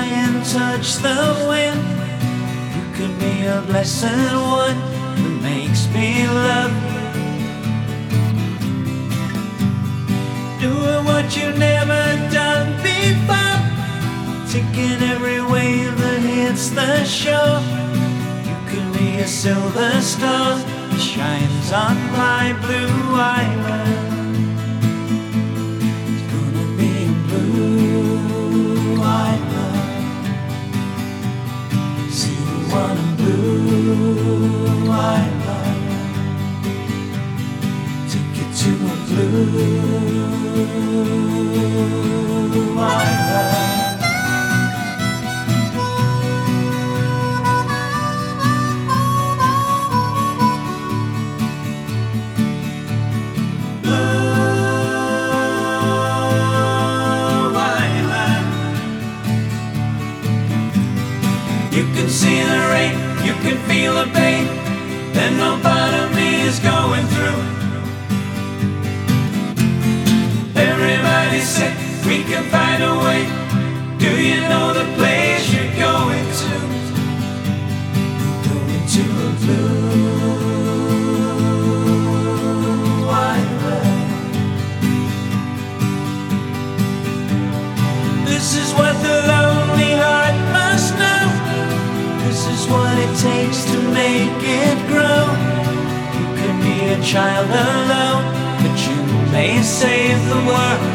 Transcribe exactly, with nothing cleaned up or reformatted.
and touch the wind. You could be a blessed one that makes me love you. Doing what you've never done before, taking every wave that hits the shore. You could be a silver star that shines on my blue island. Blue island, take you to a blue island. Blue island. You can see the rain, you can feel the pain that no part of me is going through. Everybody said we can find a way. Do you know the place you're going to? Going to a blue island. This is what the lonely heart must know. This is what it takes to make it grow. You could be a child alone, but you may save the world.